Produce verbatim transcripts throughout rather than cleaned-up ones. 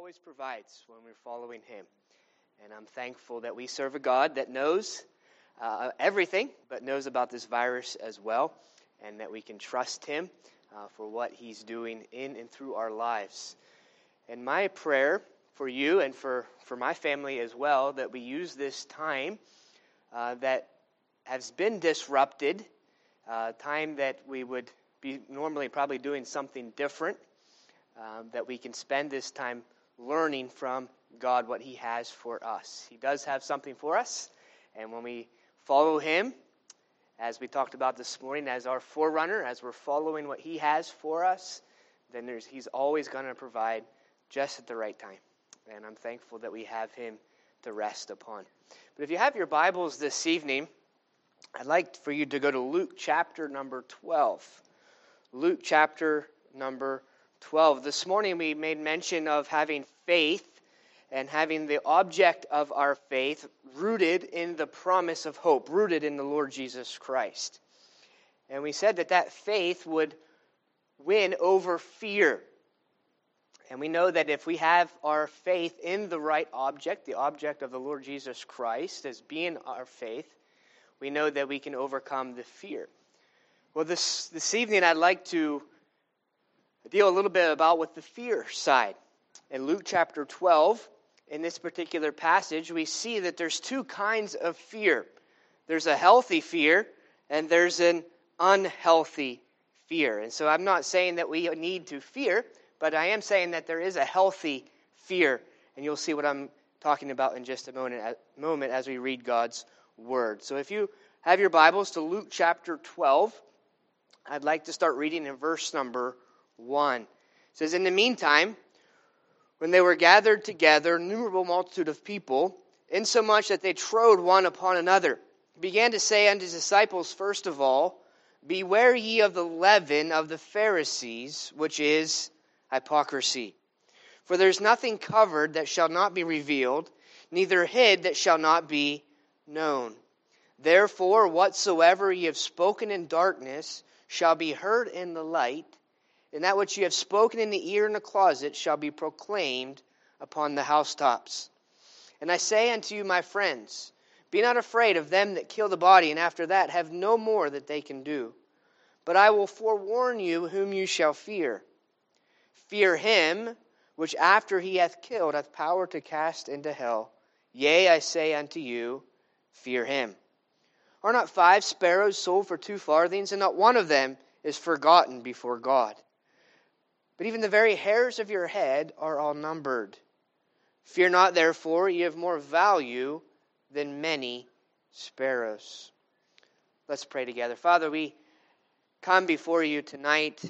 always provides when we're following Him. And I'm thankful that we serve a God that knows uh, everything, but knows about this virus as well, and that we can trust Him uh, for what He's doing in and through our lives. And my prayer for you and for, for my family as well, that we use this time uh, that has been disrupted, uh, time that we would be normally probably doing something different, uh, that we can spend this time learning from God what He has for us. He does have something for us, and when we follow Him, as we talked about this morning, as our forerunner, as we're following what He has for us, then there's, He's always going to provide just at the right time. And I'm thankful that we have Him to rest upon. But if you have your Bibles this evening, I'd like for you to go to Luke chapter number twelve. Luke chapter number twelve. This morning we made mention of having faith and having the object of our faith rooted in the promise of hope, rooted in the Lord Jesus Christ. And we said that that faith would win over fear. And we know that if we have our faith in the right object, the object of the Lord Jesus Christ as being our faith, we know that we can overcome the fear. Well, this, this evening I'd like to deal a little bit about with the fear side. In Luke chapter twelve, in this particular passage, we see that there's two kinds of fear. There's a healthy fear, and there's an unhealthy fear. And so I'm not saying that we need to fear, but I am saying that there is a healthy fear. And you'll see what I'm talking about in just a moment, moment as we read God's Word. So if you have your Bibles to Luke chapter twelve, I'd like to start reading in verse number one. It says, "In the meantime, when they were gathered together, an innumerable multitude of people, insomuch that they trode one upon another, began to say unto his disciples, first of all, Beware ye of the leaven of the Pharisees, which is hypocrisy. For there is nothing covered that shall not be revealed, neither hid that shall not be known. Therefore, whatsoever ye have spoken in darkness shall be heard in the light, and that which ye have spoken in the ear in the closet shall be proclaimed upon the housetops. And I say unto you, my friends, be not afraid of them that kill the body, and after that have no more that they can do. But I will forewarn you whom you shall fear. Fear him, which after he hath killed hath power to cast into hell. Yea, I say unto you, fear him. Are not five sparrows sold for two farthings, and not one of them is forgotten before God? But even the very hairs of your head are all numbered. Fear not, therefore, ye have more value than many sparrows." Let's pray together. Father, we come before you tonight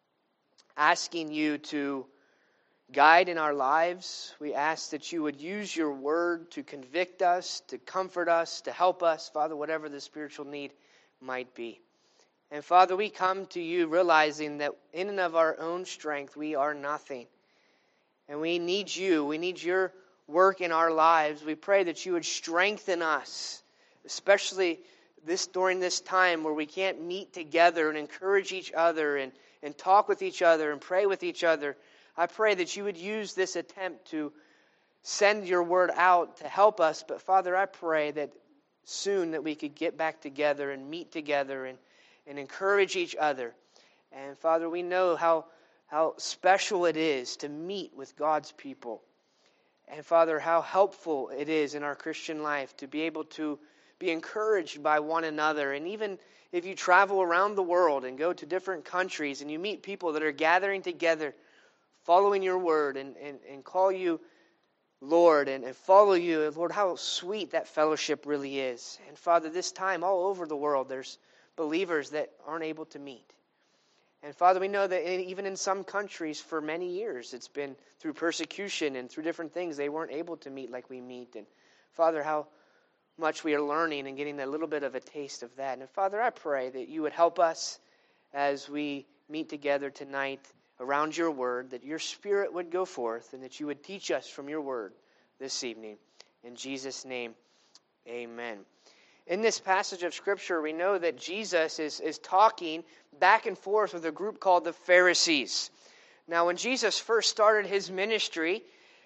asking you to guide in our lives. We ask that you would use your word to convict us, to comfort us, to help us, Father, whatever the spiritual need might be. And Father, we come to you realizing that in and of our own strength, we are nothing. And we need you. We need your work in our lives. We pray that you would strengthen us, especially this during this time where we can't meet together and encourage each other and, and talk with each other and pray with each other. I pray that you would use this attempt to send your word out to help us. But Father, I pray that soon that we could get back together and meet together and, and encourage each other. And Father, we know how, how special it is to meet with God's people. And Father, how helpful it is in our Christian life to be able to be encouraged by one another. And even if you travel around the world and go to different countries and you meet people that are gathering together, following your word and, and, and call you Lord and, and follow you, Lord, how sweet that fellowship really is. And Father, this time all over the world, there's believers that aren't able to meet. And Father, we know that even in some countries for many years, it's been through persecution and through different things, they weren't able to meet like we meet. And Father, how much we are learning and getting a little bit of a taste of that. And Father, I pray that you would help us as we meet together tonight around your word, that your Spirit would go forth and that you would teach us from your word this evening. In Jesus' name, amen. In this passage of Scripture, we know that Jesus is, is talking back and forth with a group called the Pharisees. Now, when Jesus first started his ministry,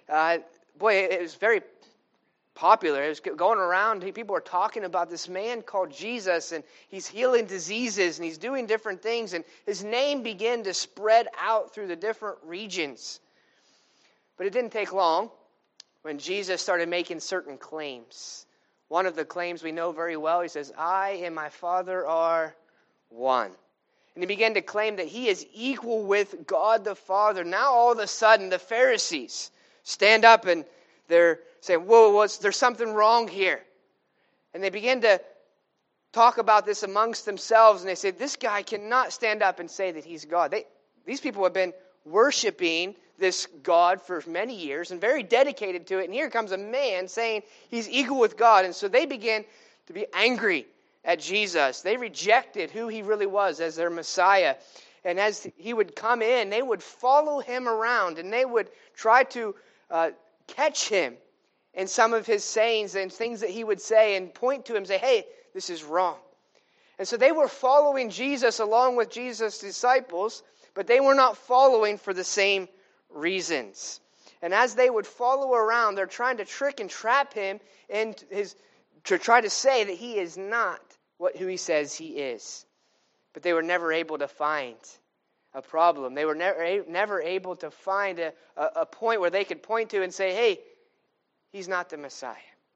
uh, boy, it was very popular. It was going around. People were talking about this man called Jesus, and he's healing diseases, and he's doing different things, and his name began to spread out through the different regions. But it didn't take long when Jesus started making certain claims. One of the claims we know very well, he says, I and my Father are one. And he began to claim that he is equal with God the Father. Now all of a sudden, the Pharisees stand up and they're saying, whoa, what's, there's something wrong here. And they begin to talk about this amongst themselves, and they say, this guy cannot stand up and say that he's God. They, these people have been worshiping this God for many years and very dedicated to it, and here comes a man saying he's equal with God. And so they begin to be angry at Jesus. They rejected who he really was as their Messiah. And as he would come in, they would follow him around, and they would try to uh, catch him in some of his sayings and things that he would say and point to him and say, hey, this is wrong. And so they were following Jesus along with Jesus' disciples, but they were not following for the same reasons. And as they would follow around, they're trying to trick and trap him and his to try to say that he is not what who he says he is. But they were never able to find a problem. They were never, never able to find a, a, a point where they could point to and say, hey, he's not the Messiah.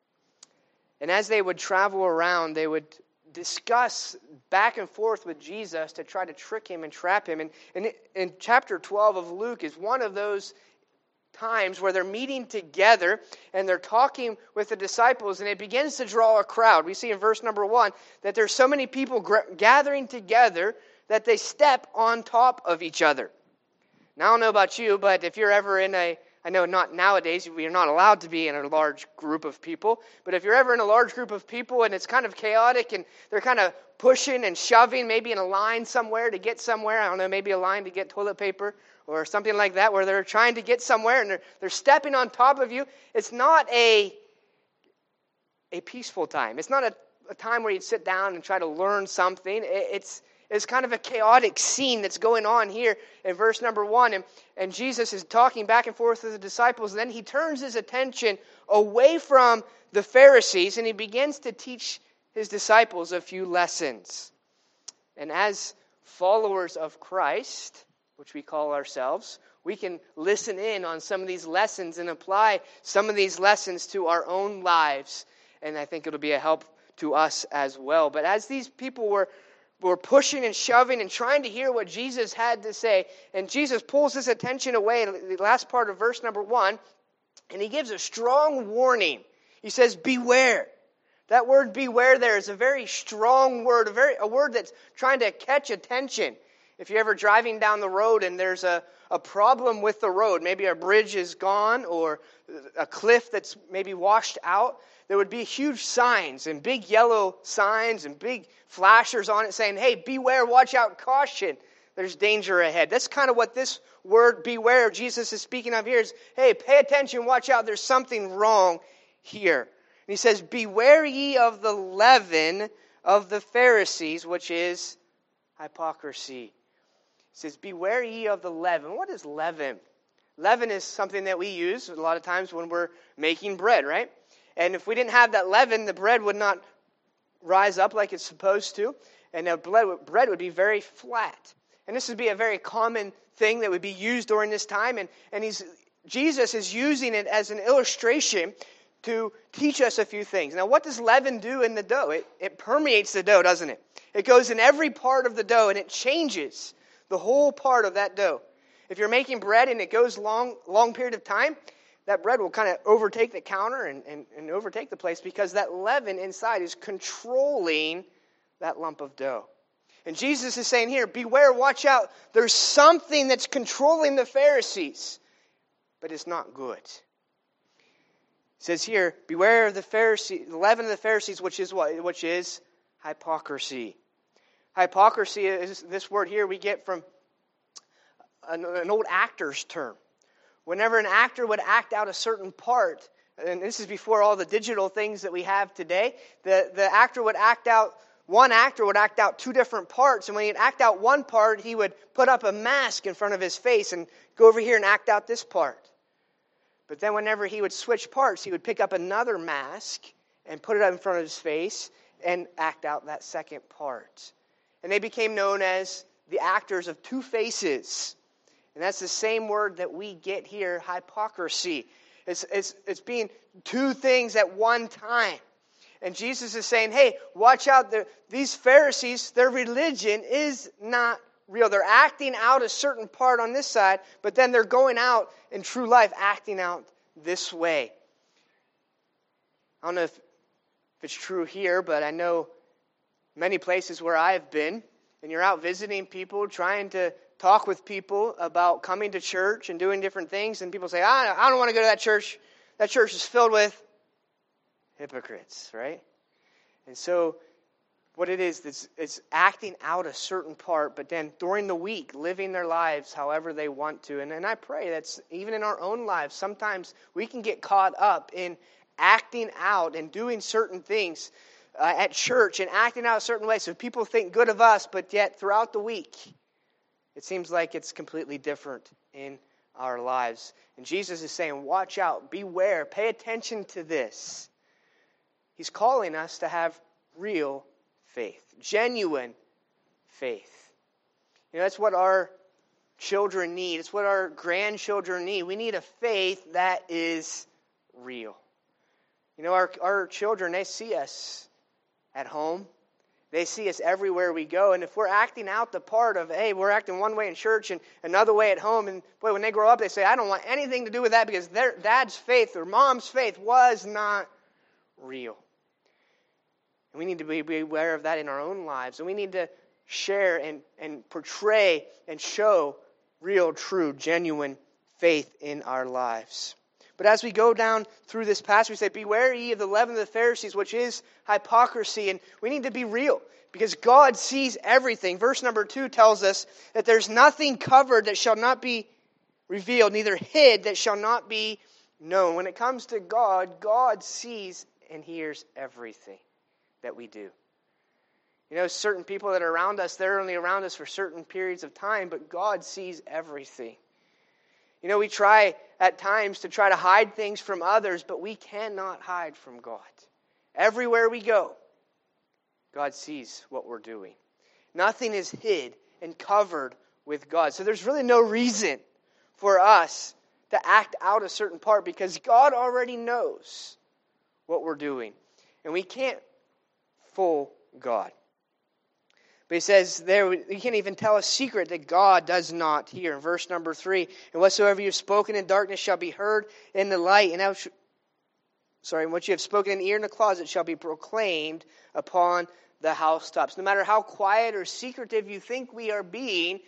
And as they would travel around, they would discuss back and forth with Jesus to try to trick him and trap him. And, and in chapter twelve of Luke is one of those times where they're meeting together and they're talking with the disciples, and it begins to draw a crowd. We see in verse number one that there's so many people gr- gathering together that they step on top of each other. Now, I don't know about you, but if you're ever in a I know not nowadays, you're not allowed to be in a large group of people, but if you're ever in a large group of people and it's kind of chaotic and they're kind of pushing and shoving, maybe in a line somewhere to get somewhere, I don't know, maybe a line to get toilet paper or something like that, where they're trying to get somewhere and they're, they're stepping on top of you, it's not a, a peaceful time. It's not a, a time where you'd sit down and try to learn something. It, it's It's kind of a chaotic scene that's going on here in verse number one. And, and Jesus is talking back and forth with the disciples. And then he turns his attention away from the Pharisees and he begins to teach his disciples a few lessons. And as followers of Christ, which we call ourselves, we can listen in on some of these lessons and apply some of these lessons to our own lives. And I think it'll be a help to us as well. But as these people were We're pushing and shoving and trying to hear what Jesus had to say. And Jesus pulls his attention away in the last part of verse number one. And he gives a strong warning. He says, beware. That word beware there is a very strong word. A, very, a word that's trying to catch attention. If you're ever driving down the road and there's a, a problem with the road. Maybe a bridge is gone or a cliff that's maybe washed out. There would be huge signs and big yellow signs and big flashers on it saying, hey, beware, watch out, caution. There's danger ahead. That's kind of what this word beware Jesus is speaking of here is, hey, pay attention, watch out, there's something wrong here. And he says, beware ye of the leaven of the Pharisees, which is hypocrisy. He says, beware ye of the leaven. What is leaven? Leaven is something that we use a lot of times when we're making bread, right? And if we didn't have that leaven, the bread would not rise up like it's supposed to. And the bread would be very flat. And this would be a very common thing that would be used during this time. And, and he's, Jesus is using it as an illustration to teach us a few things. Now, what does leaven do in the dough? It, it permeates the dough, doesn't it? It goes in every part of the dough, and it changes the whole part of that dough. If you're making bread and it goes long, long period of time, that bread will kind of overtake the counter and, and, and overtake the place because that leaven inside is controlling that lump of dough. And Jesus is saying here, beware, watch out. There's something that's controlling the Pharisees, but it's not good. It says here, beware of the Pharisees, the leaven of the Pharisees, which is what? Which is hypocrisy. Hypocrisy is this word here we get from an, an old actor's term. Whenever an actor would act out a certain part, and this is before all the digital things that we have today, the, the actor would act out, one actor would act out two different parts, and when he'd act out one part, he would put up a mask in front of his face and go over here and act out this part. But then whenever he would switch parts, he would pick up another mask and put it up in front of his face and act out that second part. And they became known as the actors of two faces. And that's the same word that we get here, hypocrisy. It's, it's, it's being two things at one time. And Jesus is saying, hey, watch out. These Pharisees, their religion is not real. They're acting out a certain part on this side, but then they're going out in true life, acting out this way. I don't know if, if it's true here, but I know many places where I've been, and you're out visiting people, trying to talk with people about coming to church and doing different things, and people say, I, I don't want to go to that church. That church is filled with hypocrites, right? And so what it is, it's, it's acting out a certain part, but then during the week, living their lives however they want to. And, and I pray that's even in our own lives, sometimes we can get caught up in acting out and doing certain things uh, at church and acting out a certain way so people think good of us, but yet throughout the week, it seems like it's completely different in our lives. And Jesus is saying, watch out, beware, pay attention to this. He's calling us to have real faith, genuine faith. You know, that's what our children need. It's what our grandchildren need. We need a faith that is real. You know, our, our children, they see us at home. They see us everywhere we go. And if we're acting out the part of, hey, we're acting one way in church and another way at home, and boy, when they grow up, they say, I don't want anything to do with that because their dad's faith or mom's faith was not real. And we need to be, be aware of that in our own lives. And we need to share and, and portray and show real, true, genuine faith in our lives. But as we go down through this passage, we say, beware ye of the leaven of the Pharisees, which is hypocrisy. And we need to be real because God sees everything. Verse number two tells us that there's nothing covered that shall not be revealed, neither hid that shall not be known. When it comes to God, God sees and hears everything that we do. You know, certain people that are around us, they're only around us for certain periods of time, but God sees everything. You know, we try at times to try to hide things from others, but we cannot hide from God. Everywhere we go, God sees what we're doing. Nothing is hid and covered with God. So there's really no reason for us to act out a certain part because God already knows what we're doing. And we can't fool God. But he says there, we can't even tell a secret that God does not hear. In verse number three, and whatsoever you have spoken in darkness shall be heard in the light. And now, sorry, what you have spoken in the ear in the closet shall be proclaimed upon the housetops. No matter how quiet or secretive you think we are being,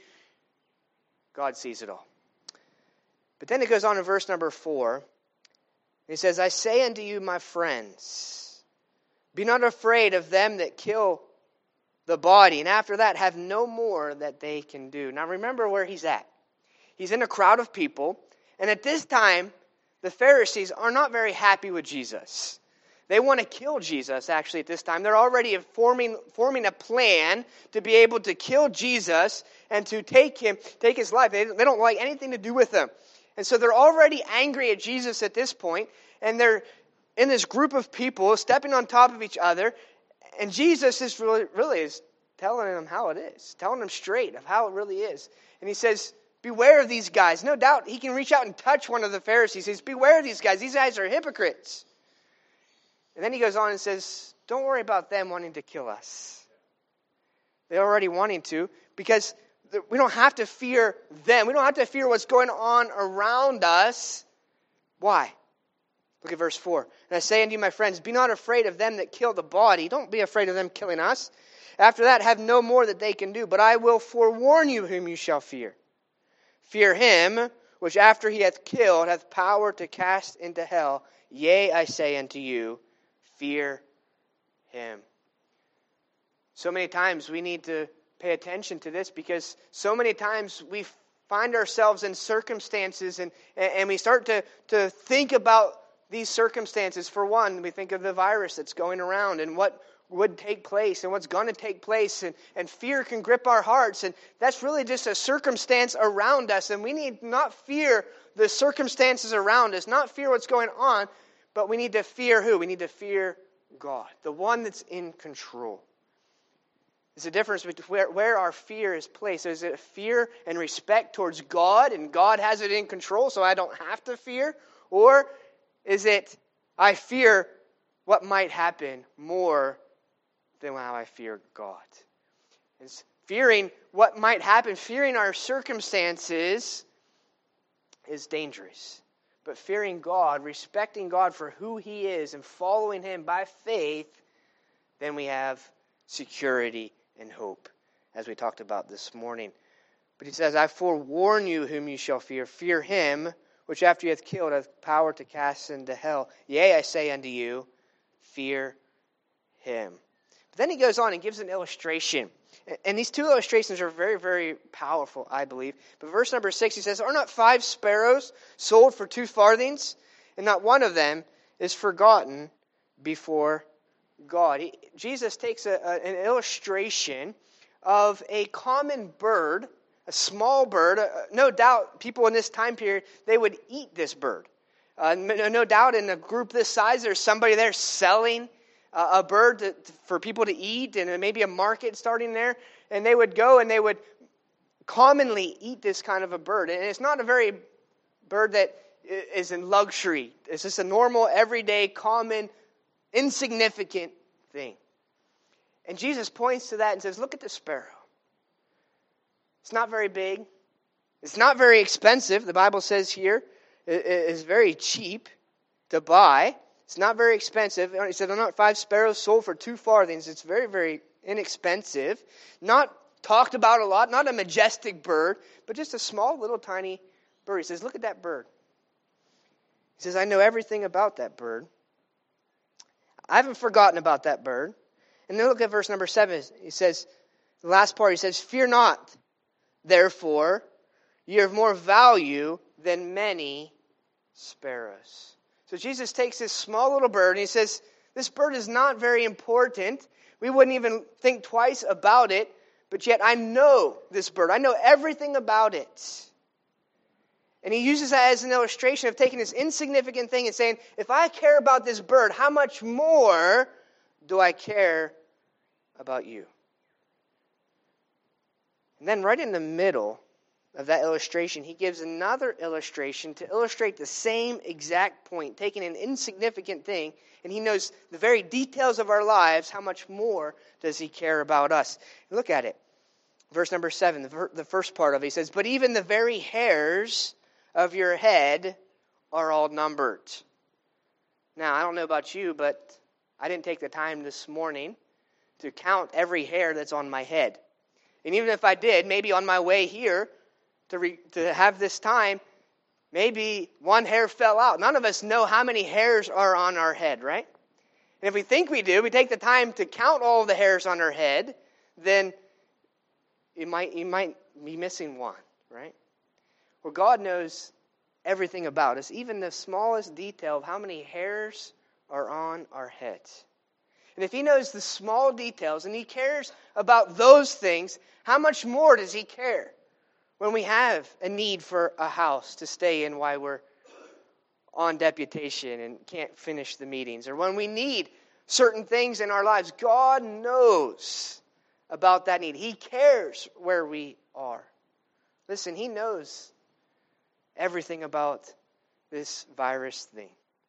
God sees it all. But then it goes on in verse number four. He says, I say unto you, my friends, be not afraid of them that kill the body, and after that have no more that they can do. Now remember where he's at. He's in a crowd of people, and at this time, the Pharisees are not very happy with Jesus. They want to kill Jesus, actually, at this time. They're already forming, forming a plan to be able to kill Jesus and to take him, take his life. They, they don't like anything to do with him. And so they're already angry at Jesus at this point, and they're in this group of people stepping on top of each other. And Jesus is really, really is telling them how it is, telling them straight of how it really is. And he says, beware of these guys. No doubt he can reach out and touch one of the Pharisees. He says, beware of these guys. These guys are hypocrites. And then he goes on and says, don't worry about them wanting to kill us. They're already wanting to because we don't have to fear them. We don't have to fear what's going on around us. Why? Look at verse four. And I say unto you, my friends, be not afraid of them that kill the body. Don't be afraid of them killing us. After that, have no more that they can do. But I will forewarn you whom you shall fear. Fear him, which after he hath killed, hath power to cast into hell. Yea, I say unto you, fear him. So many times we need to pay attention to this because so many times we find ourselves in circumstances and, and we start to, to think about these circumstances. For one, we think of the virus that's going around and what would take place and what's going to take place. And, and fear can grip our hearts. And that's really just a circumstance around us. And we need not fear the circumstances around us, not fear what's going on, but we need to fear who? We need to fear God, the one that's in control. There's a difference between where, where our fear is placed. Is it fear and respect towards God, and God has it in control, so I don't have to fear? Or is it, I fear what might happen more than how I fear God? It's fearing what might happen, fearing our circumstances is dangerous. But fearing God, respecting God for who He is, and following Him by faith, then we have security and hope, as we talked about this morning. But He says, I forewarn you whom you shall fear. Fear Him, which after you hath killed hath power to cast into hell. Yea, I say unto you, fear Him. But then He goes on and gives an illustration. And these two illustrations are very, very powerful, I believe. But verse number six, he says, are not five sparrows sold for two farthings? And not one of them is forgotten before God. He, Jesus takes a, a, an illustration of a common bird, a small bird. Uh, no doubt people in this time period, they would eat this bird. Uh, no, no doubt in a group this size, there's somebody there selling Uh, a bird to, for people to eat, and maybe a market starting there. And they would go and they would commonly eat this kind of a bird. And it's not a very bird that is in luxury. It's just a normal, everyday, common, insignificant thing. And Jesus points to that and says, look at the sparrow. It's not very big. It's not very expensive. The Bible says here it is very cheap to buy. It's not very expensive. He said, I'm not five sparrows sold for two farthings. It's very, very inexpensive. Not talked about a lot. Not a majestic bird, but just a small, little, tiny bird. He says, look at that bird. He says, I know everything about that bird. I haven't forgotten about that bird. And then look at verse number seven. He says, the last part, he says, fear not, therefore, you have more value than many sparrows. So Jesus takes this small little bird and he says, this bird is not very important. We wouldn't even think twice about it, but yet I know this bird. I know everything about it. And he uses that as an illustration of taking this insignificant thing and saying, if I care about this bird, how much more do I care about you? And then right in the middle of that illustration, he gives another illustration to illustrate the same exact point, taking an insignificant thing, and he knows the very details of our lives. How much more does he care about us? Look at it. Verse number seven, the, ver- the first part of it, he says, but even the very hairs of your head are all numbered. Now, I don't know about you, but I didn't take the time this morning to count every hair that's on my head. And even if I did, maybe on my way here, To, re, to have this time, maybe one hair fell out. None of us know how many hairs are on our head, right? And if we think we do, we take the time to count all the hairs on our head, then you might, you might be missing one, right? Well, God knows everything about us, even the smallest detail of how many hairs are on our heads. And if He knows the small details and He cares about those things, how much more does He care when we have a need for a house to stay in while we're on deputation and can't finish the meetings, or when we need certain things in our lives? God knows about that need. He cares where we are. Listen, He knows everything about this virus thing.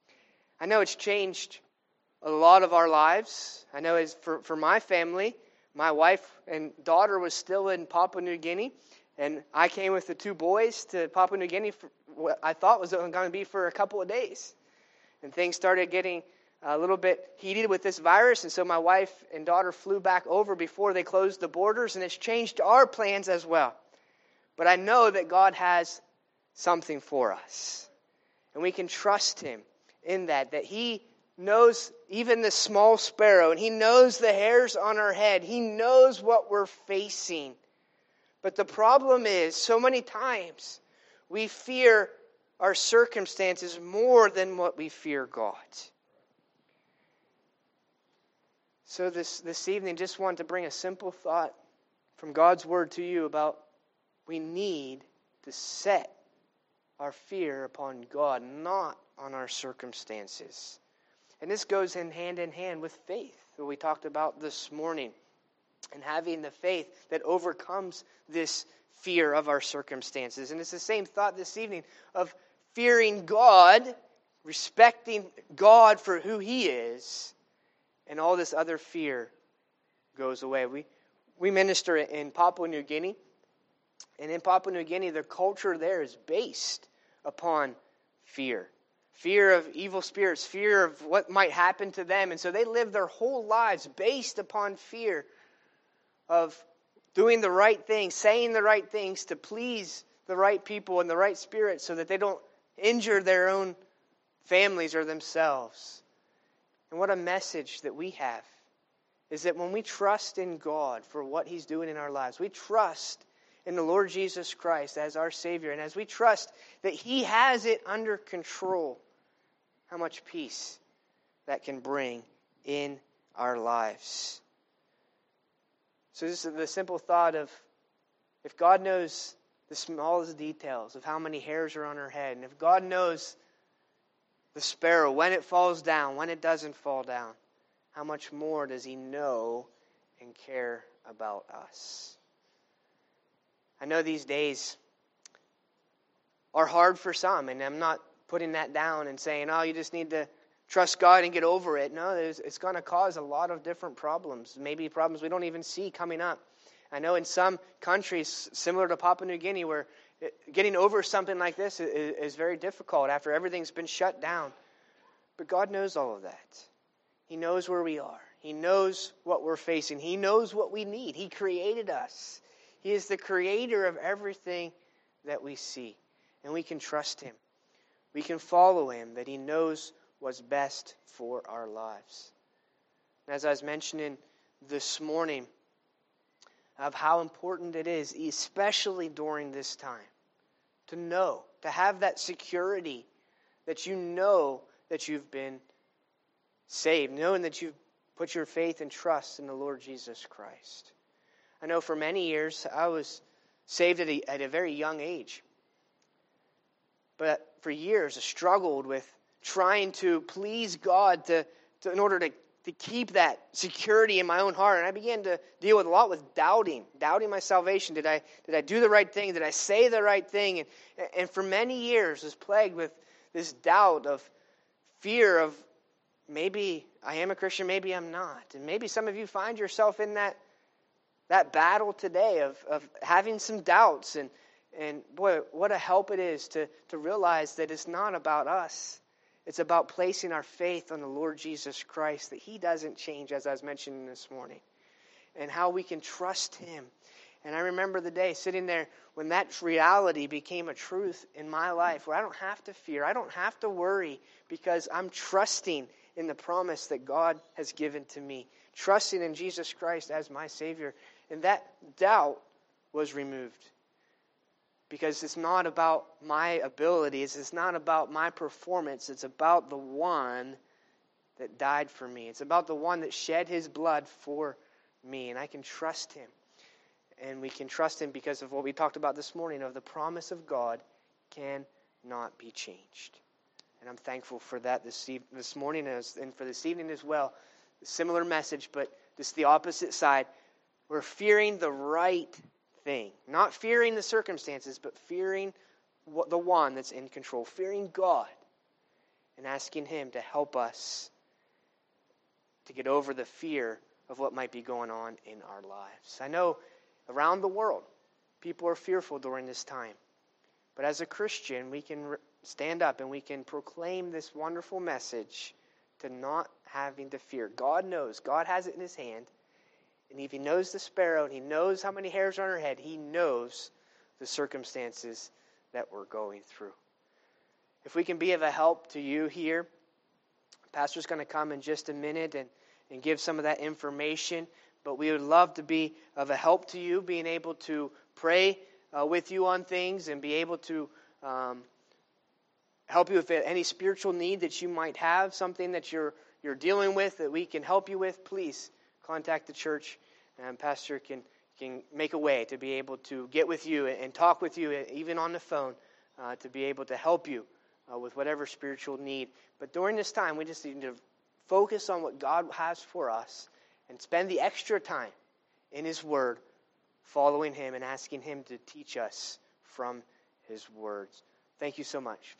I know it's changed a lot of our lives. I know it's for, for my family, my wife and daughter was still in Papua New Guinea. And I came with the two boys to Papua New Guinea for what I thought was going to be for a couple of days. And things started getting a little bit heated with this virus. And so my wife and daughter flew back over before they closed the borders. And it's changed our plans as well. But I know that God has something for us. And we can trust Him in that. That He knows even the small sparrow. And He knows the hairs on our head. He knows what we're facing. But the problem is, so many times, we fear our circumstances more than what we fear God. So this, this evening, just wanted to bring a simple thought from God's Word to you about we need to set our fear upon God, not on our circumstances. And this goes in hand in hand with faith, that we talked about this morning, and having the faith that overcomes this fear of our circumstances. And it's the same thought this evening of fearing God, respecting God for who He is, and all this other fear goes away. We we minister in Papua New Guinea, and in Papua New Guinea, the culture there is based upon fear. Fear of evil spirits, fear of what might happen to them. And so they live their whole lives based upon fear of doing the right things, saying the right things to please the right people and the right spirits so that they don't injure their own families or themselves. And what a message that we have is that when we trust in God for what He's doing in our lives, we trust in the Lord Jesus Christ as our Savior, and as we trust that He has it under control, how much peace that can bring in our lives. So this is the simple thought of, if God knows the smallest details of how many hairs are on our head, and if God knows the sparrow, when it falls down, when it doesn't fall down, how much more does He know and care about us? I know these days are hard for some, and I'm not putting that down and saying, oh, you just need to trust God and get over it. No, it's going to cause a lot of different problems, maybe problems we don't even see coming up. I know in some countries, similar to Papua New Guinea, where getting over something like this is, is very difficult after everything's been shut down. But God knows all of that. He knows where we are. He knows what we're facing. He knows what we need. He created us. He is the creator of everything that we see. And we can trust Him. We can follow Him, that He knows what's best for our lives. And as I was mentioning this morning, of how important it is, especially during this time, to know, to have that security that you know that you've been saved, knowing that you've put your faith and trust in the Lord Jesus Christ. I know for many years I was saved at a, at a very young age. But for years I struggled with trying to please God to, to in order to, to keep that security in my own heart. And I began to deal with a lot with doubting, doubting my salvation. Did I did I do the right thing? Did I say the right thing? And, and for many years I was plagued with this doubt of fear of maybe I am a Christian, maybe I'm not. And maybe some of you find yourself in that that battle today of, of having some doubts. And, and boy, what a help it is to, to realize that it's not about us. It's about placing our faith on the Lord Jesus Christ, that He doesn't change, as I was mentioning this morning, and how we can trust Him. And I remember the day sitting there when that reality became a truth in my life, where I don't have to fear, I don't have to worry, because I'm trusting in the promise that God has given to me, trusting in Jesus Christ as my Savior. And that doubt was removed. Because it's not about my abilities, it's not about my performance, it's about the one that died for me. It's about the one that shed His blood for me, and I can trust Him. And we can trust Him because of what we talked about this morning, of the promise of God cannot be changed. And I'm thankful for that this eve- this morning and for this evening as well. A similar message, but just the opposite side. We're fearing the right thing. Not fearing the circumstances, but fearing what, the one that's in control. Fearing God. And asking Him to help us to get over the fear of what might be going on in our lives. I know around the world, people are fearful during this time. But as a Christian, we can re- stand up and we can proclaim this wonderful message to not having to fear. God knows. God has it in His hand. And if He knows the sparrow, and He knows how many hairs are on her head, He knows the circumstances that we're going through. If we can be of a help to you here, Pastor's going to come in just a minute and, and give some of that information. But we would love to be of a help to you, being able to pray uh, with you on things and be able to um, help you with any spiritual need that you might have, something that you're you're dealing with that we can help you with. Please contact the church, and Pastor can can make a way to be able to get with you and talk with you, even on the phone, uh, to be able to help you uh, with whatever spiritual need. But during this time, we just need to focus on what God has for us and spend the extra time in His Word, following Him and asking Him to teach us from His words. Thank you so much.